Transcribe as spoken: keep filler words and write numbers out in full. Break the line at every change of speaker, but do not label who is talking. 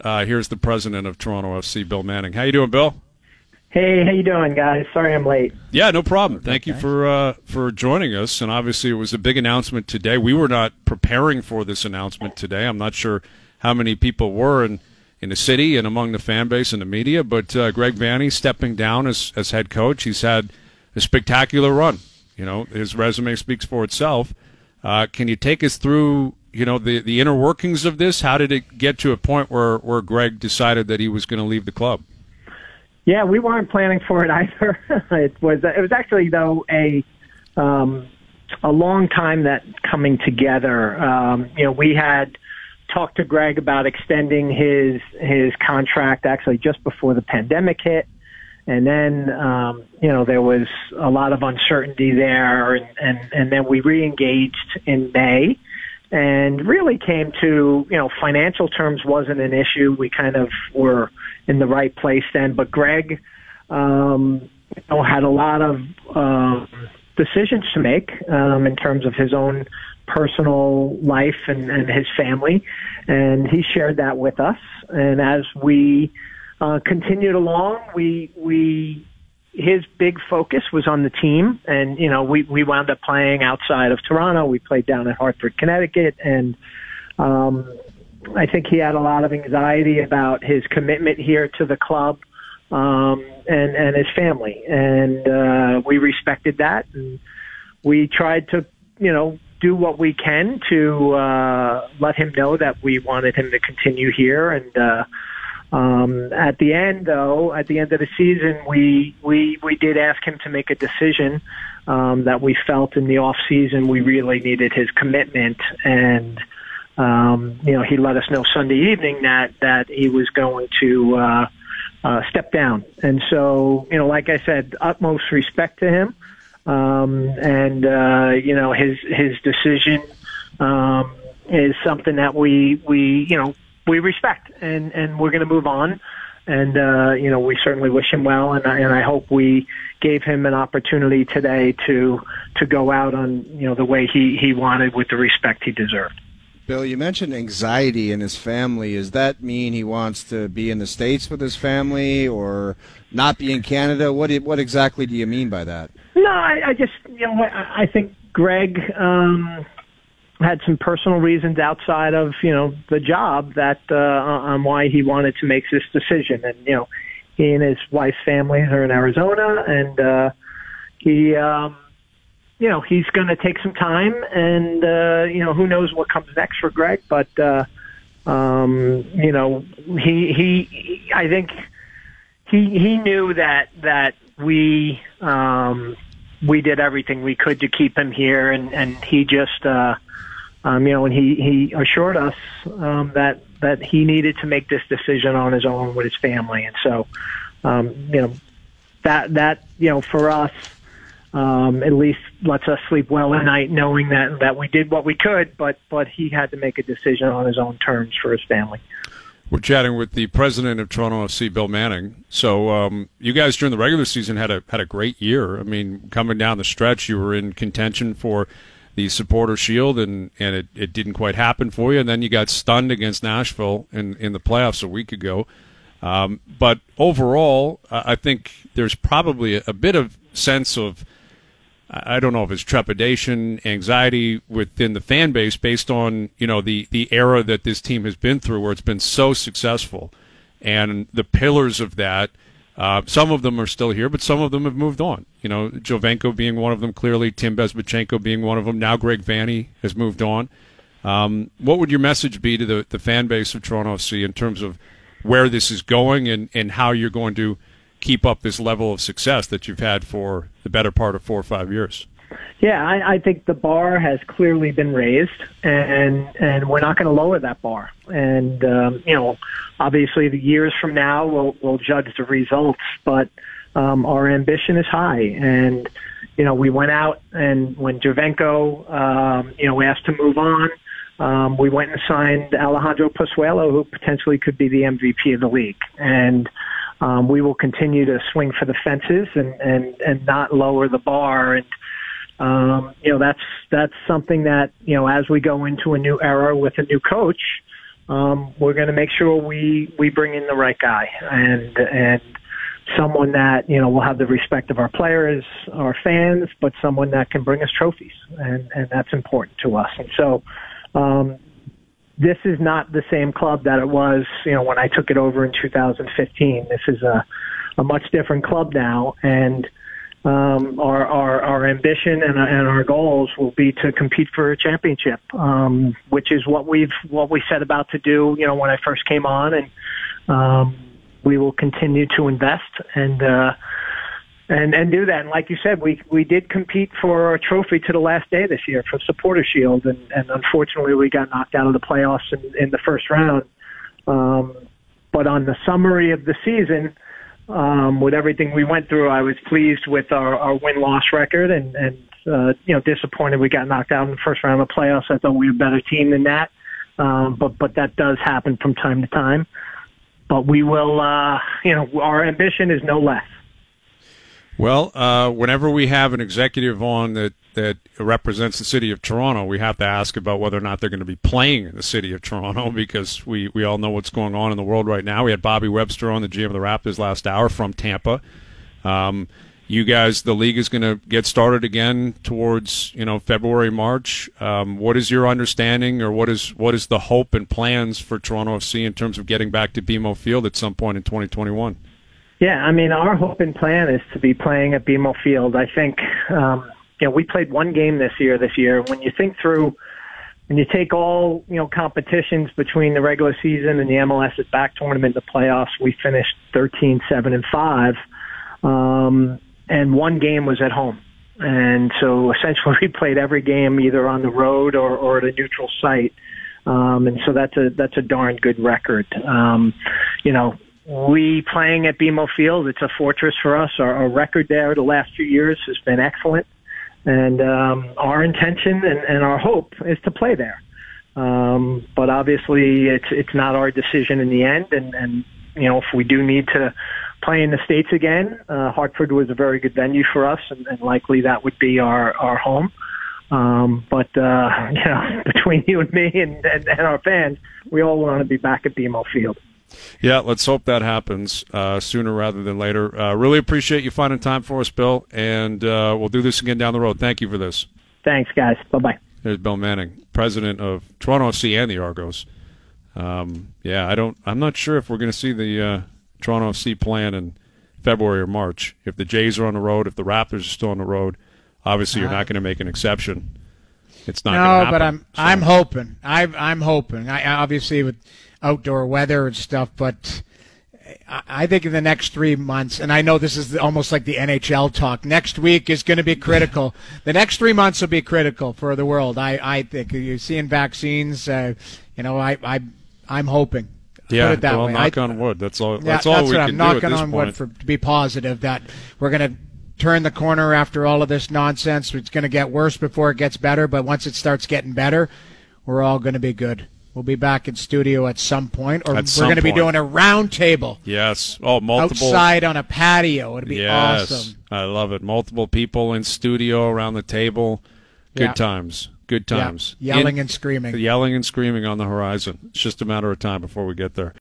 Uh, here's the president of Toronto F C, Bill Manning. How you doing, Bill?
Hey, how you doing, guys? Sorry I'm late.
Yeah, no problem. Thank you for uh, for joining us. And obviously, it was a big announcement today. We were not preparing for this announcement today. I'm not sure how many people were in, in the city and among the fan base and the media. But uh, Greg Vanney stepping down as as head coach. He's had a spectacular run. You know, his resume speaks for itself. Uh, can you take us through, you know, the the inner workings of this? How did it get to a point where where Greg decided that he was going to leave the club?
Yeah, we weren't planning for it either. it was it was actually though a um, a long time that coming together. Um, you know, we had talked to Greg about extending his his contract actually just before the pandemic hit, and then um, you know there was a lot of uncertainty there, and and, and then we reengaged in May. And really came to, you know, financial terms wasn't an issue. We kind of were in the right place then. But Greg, um, you know, had a lot of uh, decisions to make um, in terms of his own personal life and, and his family. And he shared that with us. And as we uh, continued along, we we his big focus was on the team. And, you know, we, we wound up playing outside of Toronto. We played down in Hartford, Connecticut. And um, I think he had a lot of anxiety about his commitment here to the club um, and, and his family. And uh, we respected that. And we tried to, you know, do what we can to uh, let him know that we wanted him to continue here. And, uh, Um, at the end, though, at the end of the season, we we we did ask him to make a decision um, that we felt in the off season we really needed his commitment, and um, you know he let us know Sunday evening that that he was going to uh, uh, step down, and so you know, like I said, utmost respect to him, um, and uh, you know his his decision um, is something that we we you know. we respect, and, and we're going to move on. And, uh, you know, we certainly wish him well, and I, and I hope we gave him an opportunity today to to go out on, you know, the way he, he wanted with the respect he deserved.
Bill, you mentioned anxiety in his family. Does that mean he wants to be in the States with his family or not be in Canada? What what exactly do you mean by that?
No, I, I just, you know, I, I think Greg um, had some personal reasons outside of, you know, the job that uh, on why he wanted to make this decision. And, you know, he and his wife's families are in Arizona, and uh, he, um, you know, he's going to take some time, and, uh, you know, who knows what comes next for Greg. But, uh, um, you know, he, he, he, I think he, he knew that, that we, um, we did everything we could to keep him here, and, and he just, uh, Um, you know, and he, he assured us um, that that he needed to make this decision on his own with his family, and so, um, you know, that that you know, for us, um, at least lets us sleep well at night, knowing that that we did what we could, but but he had to make a decision on his own terms for his family.
We're chatting with the president of Toronto F C, Bill Manning. So, um, you guys during the regular season had a had a great year. I mean, coming down the stretch, you were in contention for the Supporter Shield, and, and it, it didn't quite happen for you, and then you got stunned against Nashville in, in the playoffs a week ago. Um, but overall, I think there's probably a, a bit of sense of, I don't know if it's trepidation, anxiety within the fan base based on, you know, the, the era that this team has been through where it's been so successful. And the pillars of that, Uh, some of them are still here, but some of them have moved on. You know, Jovenko being one of them, clearly, Tim Bezbatchenko being one of them. Now Greg Vanney has moved on. Um, what would your message be to the, the fan base of Toronto F C in terms of where this is going and, and how you're going to keep up this level of success that you've had for the better part of four or five years?
Yeah, I, I think the bar has clearly been raised, and and we're not going to lower that bar. And um, you know, obviously, the years from now we'll we'll judge the results, but um, our ambition is high. And you know, we went out, and when Jovenko, um, you know, asked to move on, um, we went and signed Alejandro Pozuelo, who potentially could be the M V P of the league. And um, we will continue to swing for the fences and and and not lower the bar. And Um, you know, that's that's something that, you know, as we go into a new era with a new coach, um, we're going to make sure we, we bring in the right guy and and someone that, you know, will have the respect of our players, our fans, but someone that can bring us trophies, and, and that's important to us. And so um, this is not the same club that it was, you know, when I took it over in two thousand fifteen. This is a, a much different club now, and um, our, our our ambition and, and our goals will be to compete for a championship, um, which is what we've what we set about to do, you know, when I first came on, and um, we will continue to invest and uh, and and do that. And like you said, we we did compete for a trophy to the last day this year for Supporter Shield, and, and unfortunately we got knocked out of the playoffs in, in the first round. Um, but on the summary of the season, um, with everything we went through, I was pleased with our, our win-loss record, and, and uh, you know, disappointed we got knocked out in the first round of the playoffs. I thought we were a better team than that, um, but but that does happen from time to time. But we will, uh, you know, our ambition is no less.
Well, uh, whenever we have an executive on that, that represents the city of Toronto, we have to ask about whether or not they're going to be playing in the city of Toronto, because we, we all know what's going on in the world right now. We had Bobby Webster on, the G M of the Raptors, last hour from Tampa. Um, you guys, the league is going to get started again towards, you know, February, March. Um, what is your understanding, or what is what is the hope and plans for Toronto F C in terms of getting back to B M O Field at some point in twenty twenty-one?
Yeah, I mean, our hope and plan is to be playing at B M O Field. I think, um, you know, we played one game this year. This year, when you think through, when you take all, you know, competitions between the regular season and the M L S's back tournament, the playoffs, we finished thirteen, seven, and five. Um, and one game was at home. And so essentially we played every game either on the road or, or at a neutral site. Um, and so that's a, that's a darn good record. Um, you know, we playing at B M O Field, it's a fortress for us. Our, our record there the last few years has been excellent. And, um, our intention and, and our hope is to play there. Um, but obviously it's, it's not our decision in the end. And, and, you know, if we do need to play in the States again, uh, Hartford was a very good venue for us, and, and likely that would be our, our home. Um, but, uh, you know, between you and me and, and, and our fans, we all want to be back at B M O Field.
Yeah, let's hope that happens uh, sooner rather than later. Uh, really appreciate you finding time for us, Bill, and uh, we'll do this again down the road. Thank you for this.
Thanks, guys. Bye-bye.
There's Bill Manning, president of Toronto F C and the Argos. Um, yeah, I don't. I'm not sure if we're going to see the uh, Toronto F C playing in February or March. If the Jays are on the road, if the Raptors are still on the road, obviously you're not going to make an exception. It's not.
No,
happen,
but I'm
so.
I'm hoping. I I'm hoping. I obviously with outdoor weather and stuff, but I, I think in the next three months, and I know this is almost like the N H L talk. Next week is going to be critical. The next three months will be critical for the world. I I think you're seeing vaccines. Uh, you know, I I I'm hoping.
Yeah,
Put it that
well,
way.
knock
I,
on wood. That's all.
Yeah,
That's all
that's
we
what
can
I'm
do at
knocking
this
on
point.
wood for to be positive that we're going to turn the corner after all of this nonsense. It's going to get worse before it gets better, but once it starts getting better, we're all going to be good. We'll be back in studio at some point, or
At
we're
some
going to be
point.
doing a round table.
Yes. Oh, multiple.
Outside on a patio. It'd be
yes.
awesome.
I love it. Multiple people in studio around the table. Good
Yeah.
times. Good times.
Yeah. Yelling
in,
and screaming.
Yelling and screaming on the horizon. It's just a matter of time before we get there.